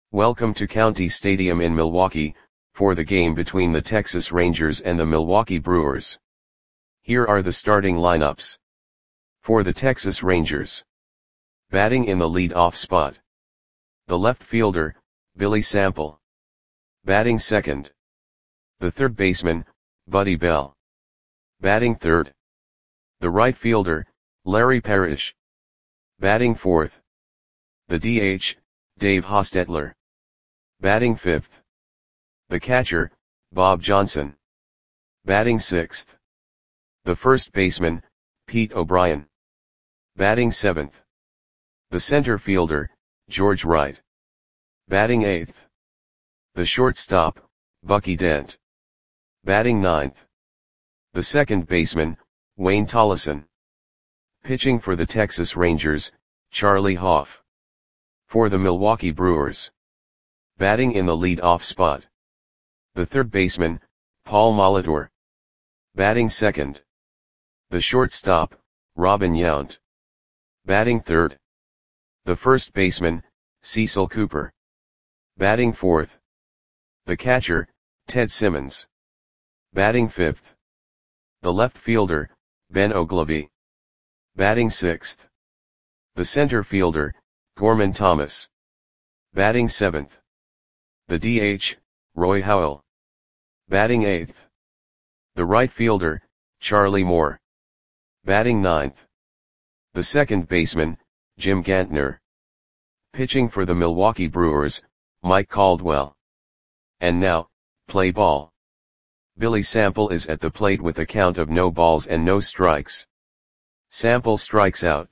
Welcome to County Stadium in Milwaukee, for the game between the Texas Rangers and the Milwaukee Brewers. Here are the starting lineups. For the Texas Rangers. Batting in the lead-off spot. The left fielder, Billy Sample. Batting second. The third baseman, Buddy Bell. Batting third. The right fielder, Larry Parrish. Batting fourth. The DH, Dave Hostetler. Batting fifth. The catcher, Bob Johnson. Batting sixth. The first baseman, Pete O'Brien. Batting seventh. The center fielder, George Wright. Batting eighth. The shortstop, Bucky Dent. Batting ninth. The second baseman, Wayne Tollison. Pitching for the Texas Rangers, Charlie Hoff. For the Milwaukee Brewers. Batting in the lead-off spot. The third baseman, Paul Molitor. Batting second. The shortstop, Robin Yount. Batting third. The first baseman, Cecil Cooper. Batting fourth. The catcher, Ted Simmons. Batting fifth. The left fielder, Ben Oglivie. Batting sixth. The center fielder, Gorman Thomas. Batting seventh. The DH, Roy Howell. Batting eighth. The right fielder, Charlie Moore. Batting ninth. The second baseman, Jim Gantner. Pitching for the Milwaukee Brewers, Mike Caldwell. And now, play ball. Billy Sample is at the plate with a count of no balls and no strikes. Sample strikes out.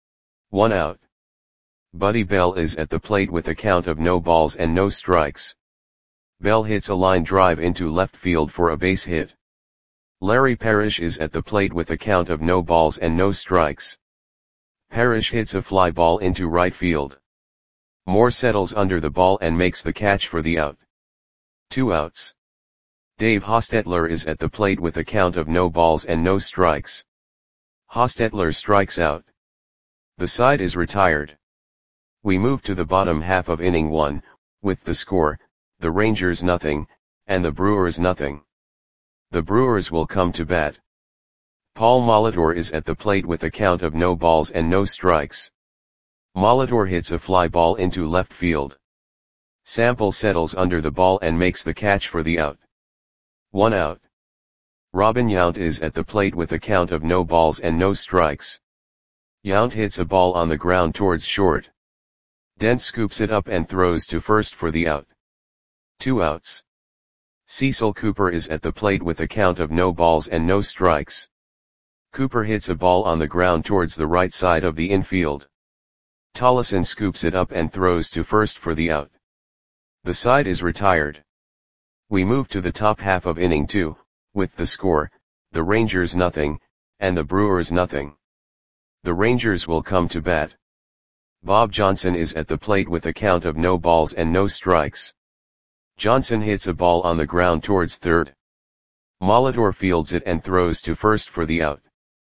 1 out. Buddy Bell is at the plate with a count of no balls and no strikes. Bell hits a line drive into left field for a base hit. Larry Parrish is at the plate with a count of no balls and no strikes. Parrish hits a fly ball into right field. Moore settles under the ball and makes the catch for the out. 2 outs. Dave Hostetler is at the plate with a count of no balls and no strikes. Hostetler strikes out. The side is retired. We move to the bottom half of inning 1, with the score, the Rangers nothing, and the Brewers nothing. The Brewers will come to bat. Paul Molitor is at the plate with a count of no balls and no strikes. Molitor hits a fly ball into left field. Sample settles under the ball and makes the catch for the out. 1 out. Robin Yount is at the plate with a count of no balls and no strikes. Yount hits a ball on the ground towards short. Dent scoops it up and throws to first for the out. 2 outs. Cecil Cooper is at the plate with a count of no balls and no strikes. Cooper hits a ball on the ground towards the right side of the infield. Tollison scoops it up and throws to first for the out. The side is retired. We move to the top half of inning 2, with the score, the Rangers nothing, and the Brewers nothing. The Rangers will come to bat. Bob Johnson is at the plate with a count of no balls and no strikes. Johnson hits a ball on the ground towards third. Molitor fields it and throws to first for the out.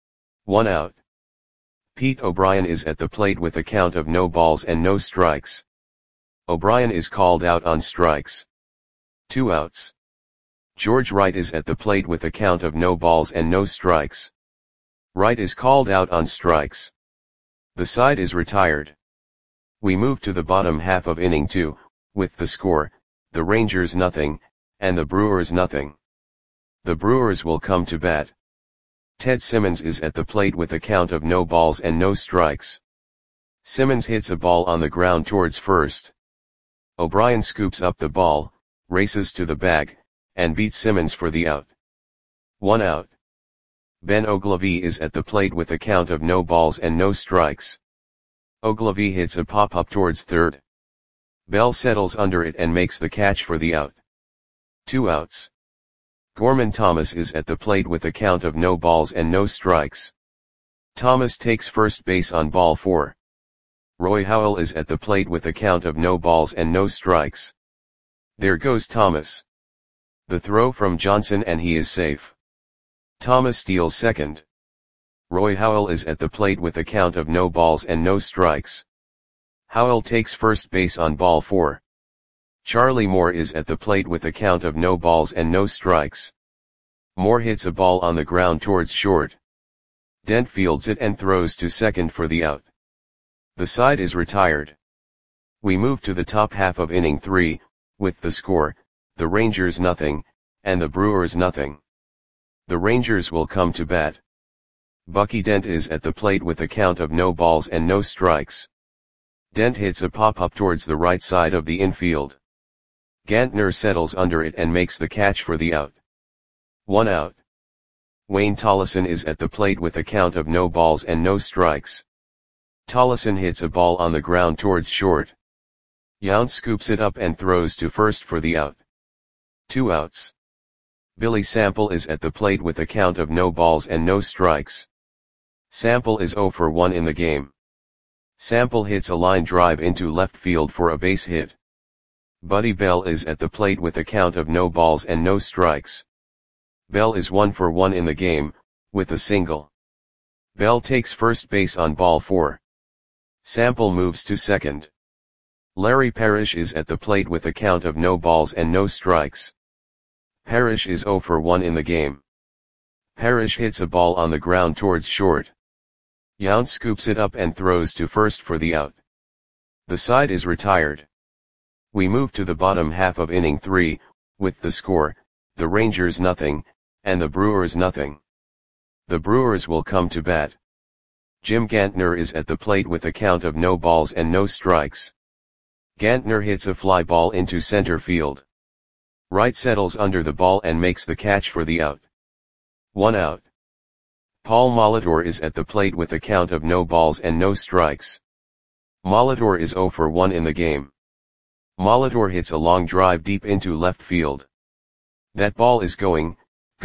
1 out. Pete O'Brien is at the plate with a count of no balls and no strikes. O'Brien is called out on strikes. 2 outs. George Wright is at the plate with a count of no balls and no strikes. Wright is called out on strikes. The side is retired. We move to the bottom half of inning 2, with the score, the Rangers nothing, and the Brewers nothing. The Brewers will come to bat. Ted Simmons is at the plate with a count of no balls and no strikes. Simmons hits a ball on the ground towards first. O'Brien scoops up the ball, races to the bag, and beats Simmons for the out. 1 out. Ben Oglivie is at the plate with a count of no balls and no strikes. Oglivie hits a pop-up towards third. Bell settles under it and makes the catch for the out. 2 outs. Gorman Thomas is at the plate with a count of no balls and no strikes. Thomas takes first base on ball 4. Roy Howell is at the plate with a count of no balls and no strikes. There goes Thomas. The throw from Johnson and he is safe. Thomas steals second. Roy Howell is at the plate with a count of no balls and no strikes. Howell takes first base on ball 4. Charlie Moore is at the plate with a count of no balls and no strikes. Moore hits a ball on the ground towards short. Dent fields it and throws to second for the out. The side is retired. We move to the top half of inning 3, with the score, the Rangers nothing, and the Brewers nothing. The Rangers will come to bat. Bucky Dent is at the plate with a count of no balls and no strikes. Dent hits a pop-up towards the right side of the infield. Gantner settles under it and makes the catch for the out. 1 out. Wayne Tollison is at the plate with a count of no balls and no strikes. Tollison hits a ball on the ground towards short. Yount scoops it up and throws to first for the out. 2 outs. Billy Sample is at the plate with a count of no balls and no strikes. Sample is 0 for 1 in the game. Sample hits a line drive into left field for a base hit. Buddy Bell is at the plate with a count of no balls and no strikes. Bell is 1 for 1 in the game, with a single. Bell takes first base on ball 4. Sample moves to second. Larry Parrish is at the plate with a count of no balls and no strikes. Parrish is 0 for 1 in the game. Parrish hits a ball on the ground towards short. Yount scoops it up and throws to first for the out. The side is retired. We move to the bottom half of inning 3, with the score, the Rangers nothing, and the Brewers nothing. The Brewers will come to bat. Jim Gantner is at the plate with a count of no balls and no strikes. Gantner hits a fly ball into center field. Wright settles under the ball and makes the catch for the out. 1 out. Paul Molitor is at the plate with a count of no balls and no strikes. Molitor is 0 for 1 in the game. Molitor hits a long drive deep into left field. That ball is gone.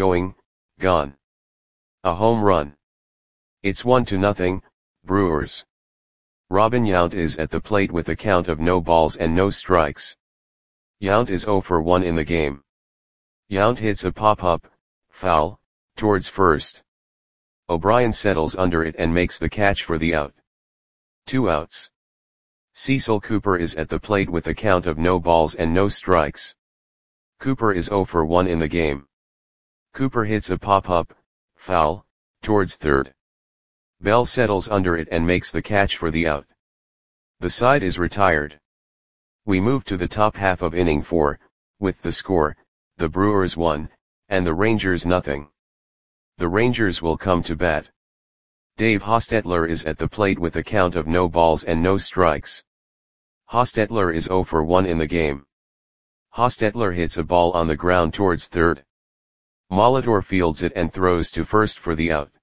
A home run. It's 1-0, Brewers. Robin Yount is at the plate with a count of no balls and no strikes. Yount is 0 for 1 in the game. Yount hits a pop-up, foul, towards first. O'Brien settles under it and makes the catch for the out. 2 outs. Cecil Cooper is at the plate with a count of no balls and no strikes. Cooper is 0 for 1 in the game. Cooper hits a pop-up, foul, towards third. Bell settles under it and makes the catch for the out. The side is retired. We move to the top half of inning 4, with the score, the Brewers 1, and the Rangers nothing. The Rangers will come to bat. Dave Hostetler is at the plate with a count of no balls and no strikes. Hostetler is 0 for 1 in the game. Hostetler hits a ball on the ground towards third. Molitor fields it and throws to first for the out.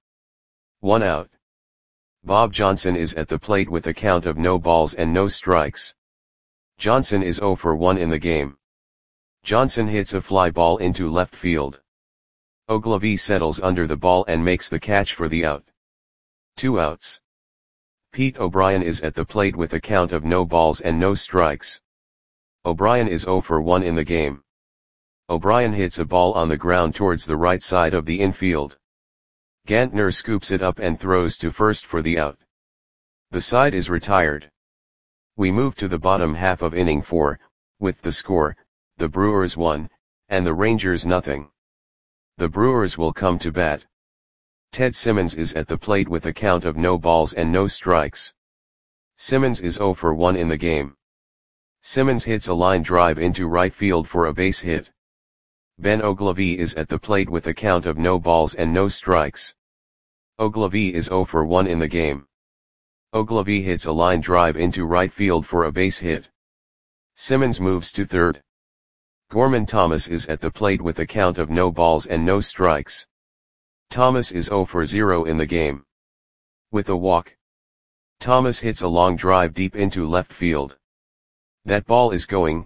1 out. Bob Johnson is at the plate with a count of no balls and no strikes. Johnson is 0 for 1 in the game. Johnson hits a fly ball into left field. Ogilvie settles under the ball and makes the catch for the out. 2 outs. Pete O'Brien is at the plate with a count of no balls and no strikes. O'Brien is 0 for 1 in the game. O'Brien hits a ball on the ground towards the right side of the infield. Gantner scoops it up and throws to first for the out. The side is retired. We move to the bottom half of inning 4, with the score, the Brewers 1, and the Rangers nothing. The Brewers will come to bat. Ted Simmons is at the plate with a count of no balls and no strikes. Simmons is 0 for 1 in the game. Simmons hits a line drive into right field for a base hit. Ben Ogilvie is at the plate with a count of no balls and no strikes. Ogilvie is 0 for 1 in the game. Ogilvie hits a line drive into right field for a base hit. Simmons moves to third. Gorman Thomas is at the plate with a count of no balls and no strikes. Thomas is 0 for 0 in the game. With a walk. Thomas hits a long drive deep into left field. That ball is gone.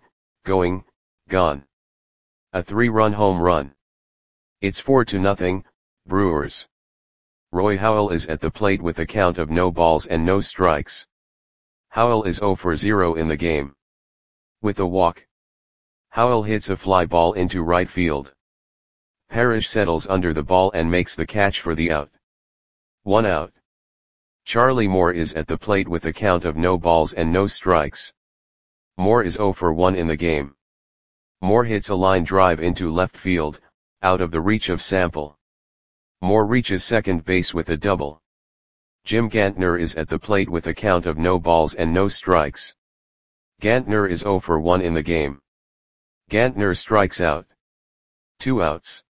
A 3-run home run. It's 4-0, Brewers. Roy Howell is at the plate with a count of no balls and no strikes. Howell is 0 for 0 in the game. With a walk. Howell hits a fly ball into right field. Parrish settles under the ball and makes the catch for the out. 1 out. Charlie Moore is at the plate with a count of no balls and no strikes. Moore is 0 for 1 in the game. Moore hits a line drive into left field, out of the reach of Sample. Moore reaches second base with a double. Jim Gantner is at the plate with a count of no balls and no strikes. Gantner is 0 for 1 in the game. Gantner strikes out. 2 outs.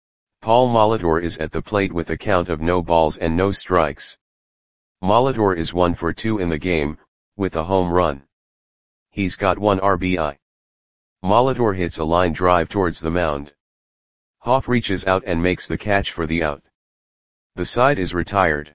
Paul Molitor is at the plate with a count of no balls and no strikes. Molitor is 1 for 2 in the game, with a home run. He's got 1 RBI. Molitor hits a line drive towards the mound. Hoff reaches out and makes the catch for the out. The side is retired.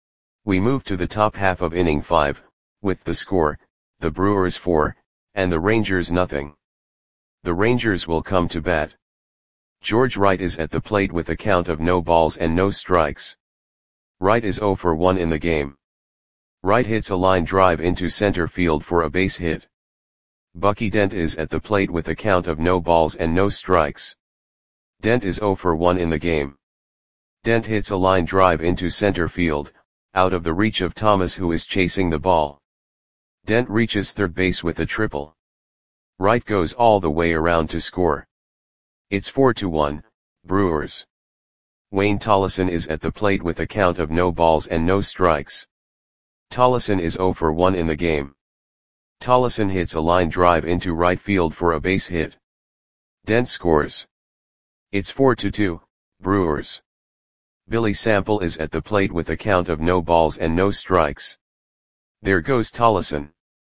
We move to the top half of inning 5, with the score, the Brewers 4, and the Rangers nothing. The Rangers will come to bat. George Wright is at the plate with a count of no balls and no strikes. Wright is 0 for 1 in the game. Wright hits a line drive into center field for a base hit. Bucky Dent is at the plate with a count of no balls and no strikes. Dent is 0 for 1 in the game. Dent hits a line drive into center field, out of the reach of Thomas, who is chasing the ball. Dent reaches third base with a triple. Wright goes all the way around to score. It's 4-1, Brewers. Wayne Tolleson is at the plate with a count of no balls and no strikes. Tolleson is 0 for 1 in the game. Tolleson hits a line drive into right field for a base hit. Dent scores. It's 4-2, Brewers. Billy Sample is at the plate with a count of no balls and no strikes. There goes Tolleson.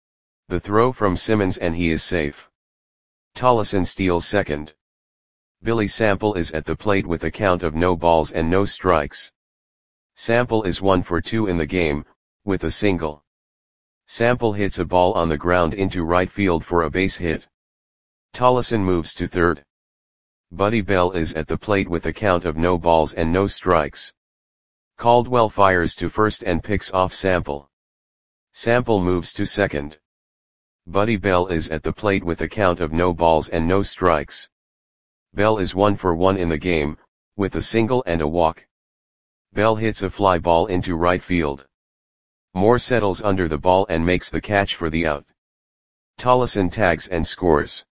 The throw from Simmons and he is safe. Tolleson steals second. Billy Sample is at the plate with a count of no balls and no strikes. Sample is 1 for 2 in the game, with a single. Sample hits a ball on the ground into right field for a base hit. Tolleson moves to third. Buddy Bell is at the plate with a count of no balls and no strikes. Caldwell fires to first and picks off Sample. Sample moves to second. Buddy Bell is at the plate with a count of no balls and no strikes. Bell is 1 for 1 in the game, with a single and a walk. Bell hits a fly ball into right field. Moore settles under the ball and makes the catch for the out. Tolleson tags and scores.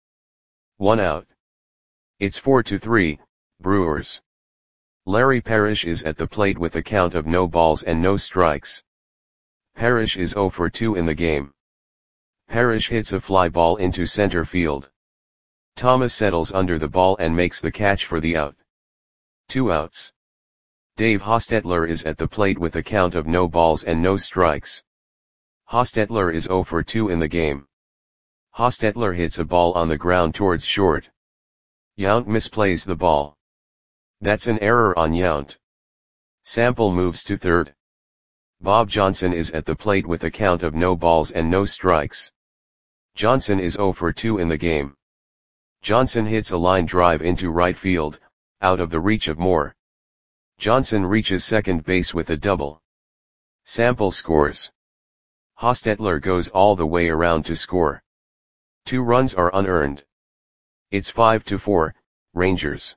1 out. It's 4-3, Brewers. Larry Parrish is at the plate with a count of no balls and no strikes. Parrish is 0 for 2 in the game. Parrish hits a fly ball into center field. Thomas settles under the ball and makes the catch for the out. 2 outs. Dave Hostetler is at the plate with a count of no balls and no strikes. Hostetler is 0 for 2 in the game. Hostetler hits a ball on the ground towards short. Yount misplays the ball. That's an error on Yount. Sample moves to third. Bob Johnson is at the plate with a count of no balls and no strikes. Johnson is 0 for 2 in the game. Johnson hits a line drive into right field, out of the reach of Moore. Johnson reaches second base with a double. Sample scores. Hostetler goes all the way around to score. 2 runs are unearned. It's 5-4, Rangers.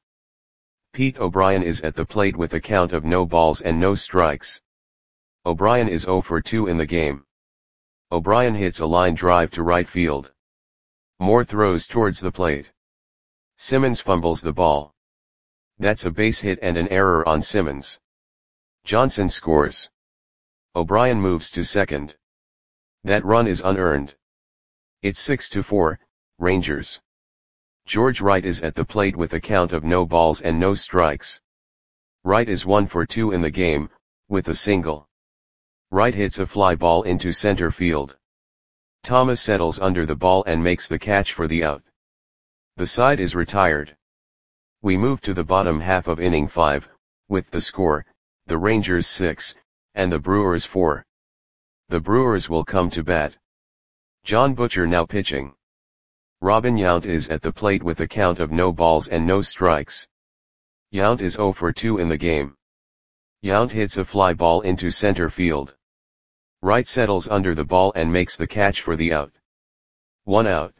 Pete O'Brien is at the plate with a count of no balls and no strikes. O'Brien is 0 for 2 in the game. O'Brien hits a line drive to right field. Moore throws towards the plate. Simmons fumbles the ball. That's a base hit and an error on Simmons. Johnson scores. O'Brien moves to second. That run is unearned. It's 6-4, Rangers. George Wright is at the plate with a count of no balls and no strikes. Wright is 1 for 2 in the game, with a single. Wright hits a fly ball into center field. Thomas settles under the ball and makes the catch for the out. The side is retired. We move to the bottom half of inning 5, with the score, the Rangers 6, and the Brewers 4. The Brewers will come to bat. John Butcher now pitching. Robin Yount is at the plate with a count of no balls and no strikes. Yount is 0 for 2 in the game. Yount hits a fly ball into center field. Wright settles under the ball and makes the catch for the out. 1 out.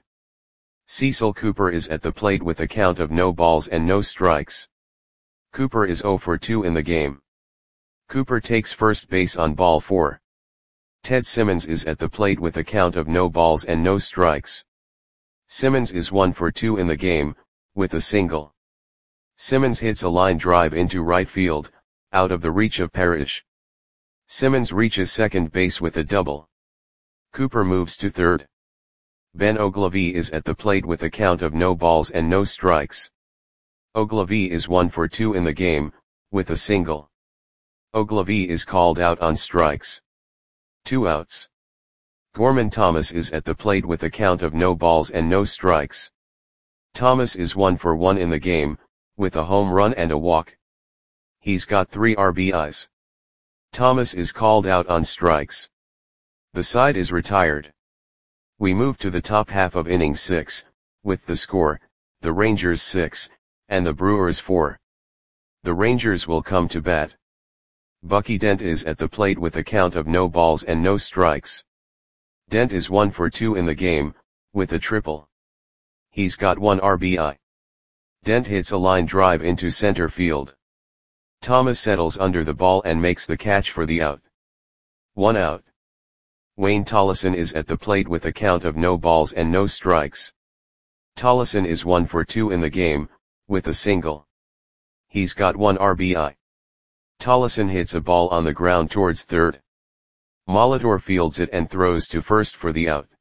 Cecil Cooper is at the plate with a count of no balls and no strikes. Cooper is 0 for 2 in the game. Cooper takes first base on ball 4. Ted Simmons is at the plate with a count of no balls and no strikes. Simmons is 1 for 2 in the game, with a single. Simmons hits a line drive into right field, out of the reach of Parrish. Simmons reaches second base with a double. Cooper moves to third. Ben Oglivie is at the plate with a count of no balls and no strikes. Oglivie is 1 for 2 in the game, with a single. Oglivie is called out on strikes. 2 outs. Gorman Thomas is at the plate with a count of no balls and no strikes. Thomas is 1 for 1 in the game, with a home run and a walk. He's got 3 RBIs. Thomas is called out on strikes. The side is retired. We move to the top half of inning 6, with the score, the Rangers 6, and the Brewers 4. The Rangers will come to bat. Bucky Dent is at the plate with a count of no balls and no strikes. Dent is 1 for 2 in the game, with a triple. He's got 1 RBI. Dent hits a line drive into center field. Thomas settles under the ball and makes the catch for the out. 1 out. Wayne Tollison is at the plate with a count of no balls and no strikes. Tollison is 1 for 2 in the game, with a single. He's got 1 RBI. Tollison hits a ball on the ground towards third. Molitor fields it and throws to first for the out.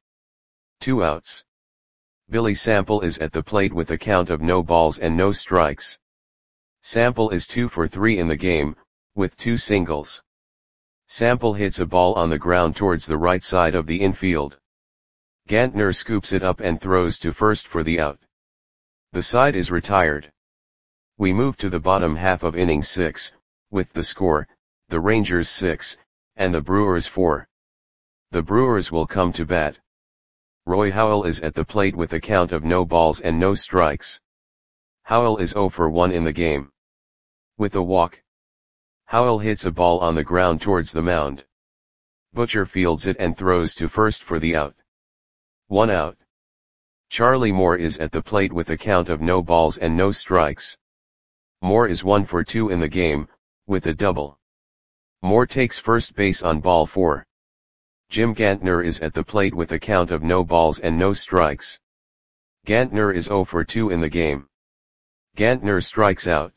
2 outs. Billy Sample is at the plate with a count of no balls and no strikes. Sample is 2 for 3 in the game, with 2 singles. Sample hits a ball on the ground towards the right side of the infield. Gantner scoops it up and throws to first for the out. The side is retired. We move to the bottom half of inning 6, with the score, the Rangers 6, and the Brewers 4. The Brewers will come to bat. Roy Howell is at the plate with a count of no balls and no strikes. Howell is 0 for 1 in the game. With a walk. Howell hits a ball on the ground towards the mound. Butcher fields it and throws to first for the out. 1 out. Charlie Moore is at the plate with a count of no balls and no strikes. Moore is 1 for 2 in the game, with a double. Moore takes first base on ball 4. Jim Gantner is at the plate with a count of no balls and no strikes. Gantner is 0 for 2 in the game. Gantner strikes out.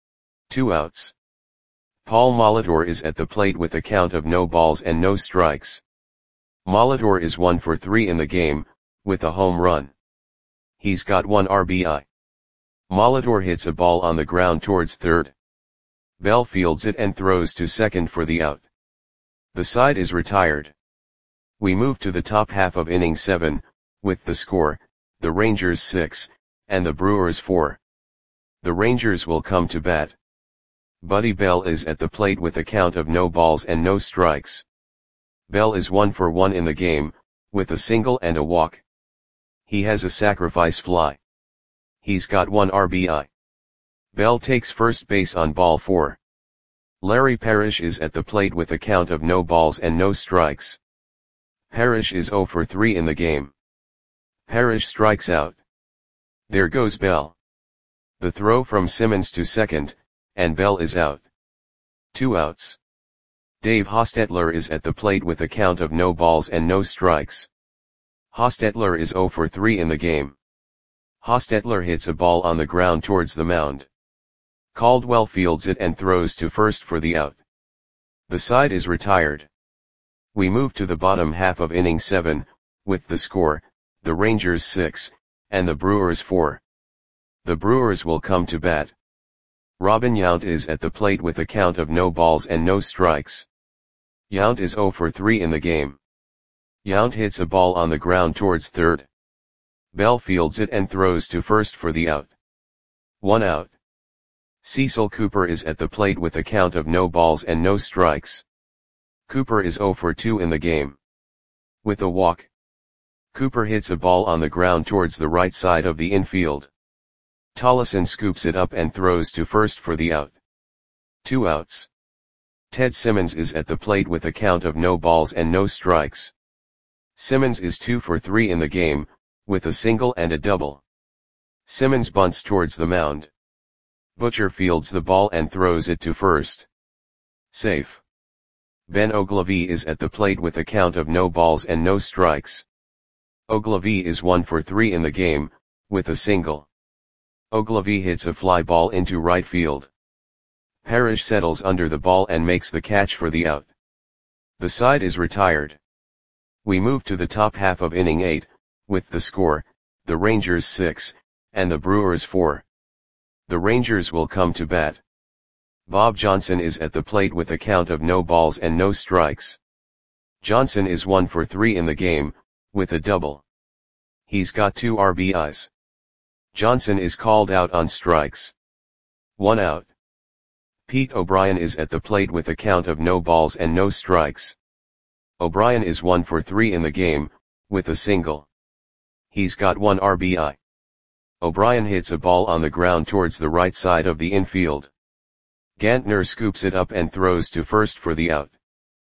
2 outs. Paul Molitor is at the plate with a count of no balls and no strikes. Molitor is 1 for 3 in the game, with a home run. He's got 1 RBI. Molitor hits a ball on the ground towards third. Bell fields it and throws to second for the out. The side is retired. We move to the top half of inning 7, with the score, the Rangers 6, and the Brewers 4. The Rangers will come to bat. Buddy Bell is at the plate with a count of no balls and no strikes. Bell is 1 for 1 in the game, with a single and a walk. He has a sacrifice fly. He's got 1 RBI. Bell takes first base on ball 4. Larry Parrish is at the plate with a count of no balls and no strikes. Parrish is 0 for 3 in the game. Parrish strikes out. There goes Bell. The throw from Simmons to second, and Bell is out. 2 outs. Dave Hostetler is at the plate with a count of no balls and no strikes. Hostetler is 0 for 3 in the game. Hostetler hits a ball on the ground towards the mound. Caldwell fields it and throws to first for the out. The side is retired. We move to the bottom half of inning 7, with the score, the Rangers 6, and the Brewers 4. The Brewers will come to bat. Robin Yount is at the plate with a count of no balls and no strikes. Yount is 0 for 3 in the game. Yount hits a ball on the ground towards third. Bell fields it and throws to first for the out. 1 out. Cecil Cooper is at the plate with a count of no balls and no strikes. Cooper is 0 for 2 in the game. With a walk. Cooper hits a ball on the ground towards the right side of the infield. Tollison scoops it up and throws to first for the out. 2 outs. Ted Simmons is at the plate with a count of no balls and no strikes. Simmons is 2 for 3 in the game, with a single and a double. Simmons bunts towards the mound. Butcher fields the ball and throws it to first. Safe. Ben Oglivie is at the plate with a count of no balls and no strikes. Ogilvy is 1 for 3 in the game, with a single. Ogilvy hits a fly ball into right field. Parrish settles under the ball and makes the catch for the out. The side is retired. We move to the top half of inning 8, with the score, the Rangers 6, and the Brewers 4. The Rangers will come to bat. Bob Johnson is at the plate with a count of no balls and no strikes. Johnson is 1 for 3 in the game, with a double. He's got 2 RBIs. Johnson is called out on strikes. 1 out. Pete O'Brien is at the plate with a count of no balls and no strikes. O'Brien is 1 for 3 in the game, with a single. He's got 1 RBI. O'Brien hits a ball on the ground towards the right side of the infield. Gantner scoops it up and throws to first for the out.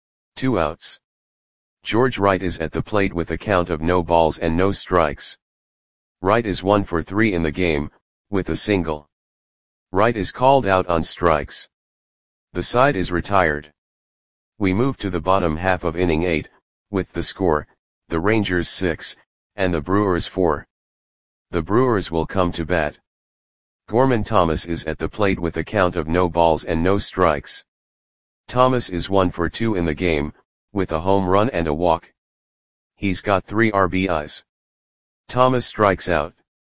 2 outs. George Wright is at the plate with a count of no balls and no strikes. Wright is 1 for 3 in the game, with a single. Wright is called out on strikes. The side is retired. We move to the bottom half of inning 8, with the score, the Rangers 6, and the Brewers 4. The Brewers will come to bat. Gorman Thomas is at the plate with a count of no balls and no strikes. Thomas is 1 for 2 in the game, with a home run and a walk. He's got 3 RBIs. Thomas strikes out.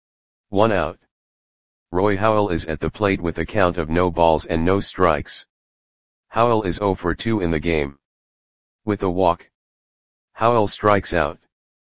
1 out. Roy Howell is at the plate with a count of no balls and no strikes. Howell is 0 for 2 in the game. With a walk. Howell strikes out.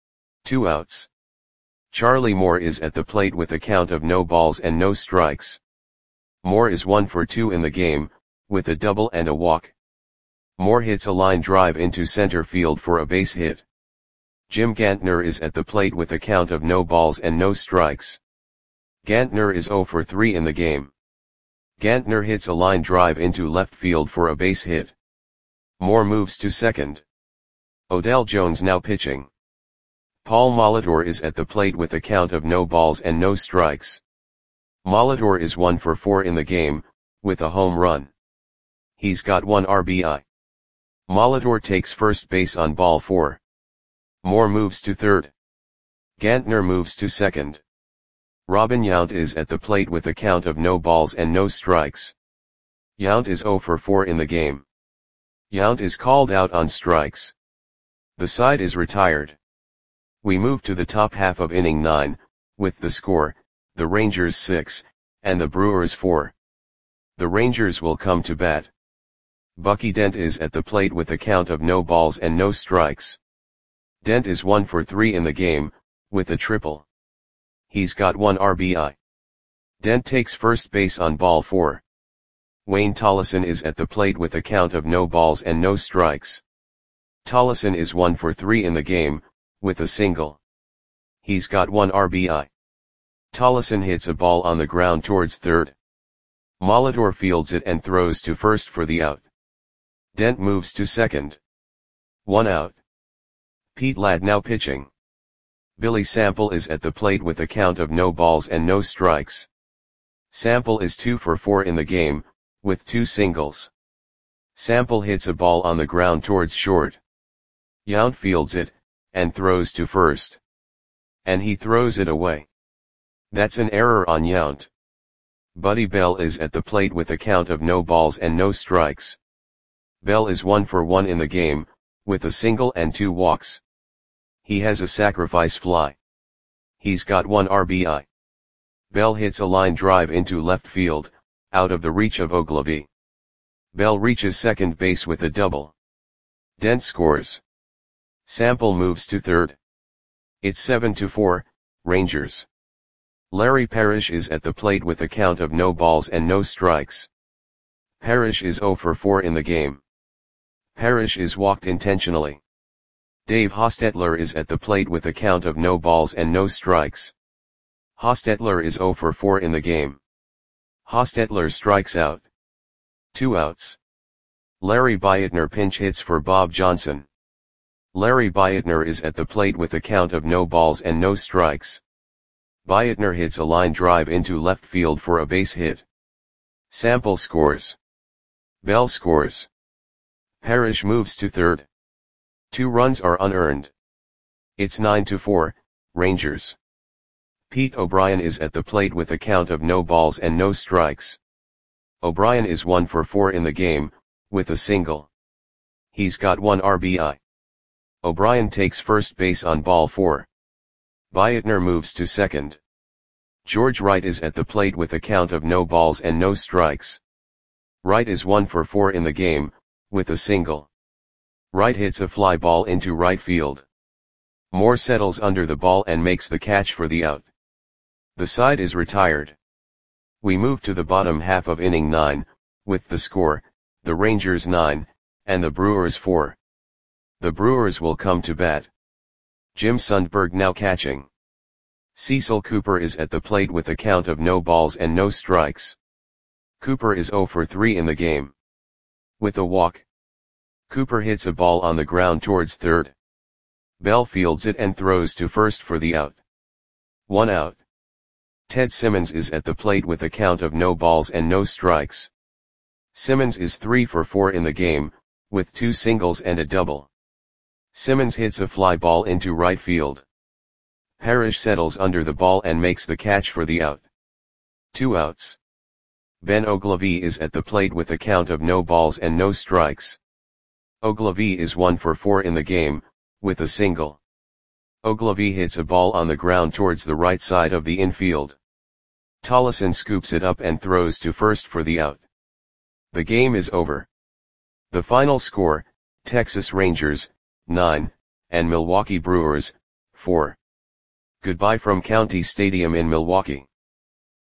2 outs. Charlie Moore is at the plate with a count of no balls and no strikes. Moore is 1 for 2 in the game, with a double and a walk. Moore hits a line drive into center field for a base hit. Jim Gantner is at the plate with a count of no balls and no strikes. Gantner is 0 for 3 in the game. Gantner hits a line drive into left field for a base hit. Moore moves to second. Odell Jones now pitching. Paul Molitor is at the plate with a count of no balls and no strikes. Molitor is 1 for 4 in the game, with a home run. He's got 1 RBI. Molitor takes first base on ball 4. Moore moves to third. Gantner moves to second. Robin Yount is at the plate with a count of no balls and no strikes. Yount is 0 for 4 in the game. Yount is called out on strikes. The side is retired. We move to the top half of inning 9, with the score, the Rangers 6, and the Brewers 4. The Rangers will come to bat. Bucky Dent is at the plate with a count of no balls and no strikes. Dent is 1 for 3 in the game, with a triple. He's got 1 RBI. Dent takes first base on ball 4. Wayne Tollison is at the plate with a count of no balls and no strikes. Tollison is 1 for 3 in the game, with a single. He's got 1 RBI. Tollison hits a ball on the ground towards third. Molitor fields it and throws to first for the out. Dent moves to second. 1 out. Pete Ladd now pitching. Billy Sample is at the plate with a count of no balls and no strikes. Sample is 2 for 4 in the game, with 2 singles. Sample hits a ball on the ground towards short. Yount fields it, and throws to first. And he throws it away. That's an error on Yount. Buddy Bell is at the plate with a count of no balls and no strikes. Bell is 1 for 1 in the game, with a single and 2 walks. He has a sacrifice fly. He's got 1 RBI. Bell hits a line drive into left field, out of the reach of Ogilvy. Bell reaches second base with a double. Dent scores. Sample moves to third. It's 7-4, Rangers. Larry Parrish is at the plate with a count of no balls and no strikes. Parrish is 0 for 4 in the game. Parrish is walked intentionally. Dave Hostetler is at the plate with a count of no balls and no strikes. Hostetler is 0 for 4 in the game. Hostetler strikes out. 2 outs. Larry Beitner pinch hits for Bob Johnson. Larry Beitner is at the plate with a count of no balls and no strikes. Beitner hits a line drive into left field for a base hit. Sample scores. Bell scores. Parrish moves to third. 2 runs are unearned. It's 9-4, Rangers. Pete O'Brien is at the plate with a count of no balls and no strikes. O'Brien is 1 for 4 in the game, with a single. He's got 1 RBI. O'Brien takes first base on ball 4. Beitner moves to second. George Wright is at the plate with a count of no balls and no strikes. Wright is 1 for 4 in the game, with a single. Wright hits a fly ball into right field. Moore settles under the ball and makes the catch for the out. The side is retired. We move to the bottom half of inning 9, with the score, the Rangers 9, and the Brewers 4. The Brewers will come to bat. Jim Sundberg now catching. Cecil Cooper is at the plate with a count of no balls and no strikes. Cooper is 0 for 3 in the game. With a walk. Cooper hits a ball on the ground towards third. Bell fields it and throws to first for the out. 1 out. Ted Simmons is at the plate with a count of no balls and no strikes. Simmons is 3 for 4 in the game, with 2 singles and a double. Simmons hits a fly ball into right field. Parrish settles under the ball and makes the catch for the out. 2 outs. Ben Oglivie is at the plate with a count of no balls and no strikes. Oglivie is 1 for 4 in the game, with a single. Oglivie hits a ball on the ground towards the right side of the infield. Tollison scoops it up and throws to first for the out. The game is over. The final score, Texas Rangers, 9, and Milwaukee Brewers, 4. Goodbye from County Stadium in Milwaukee.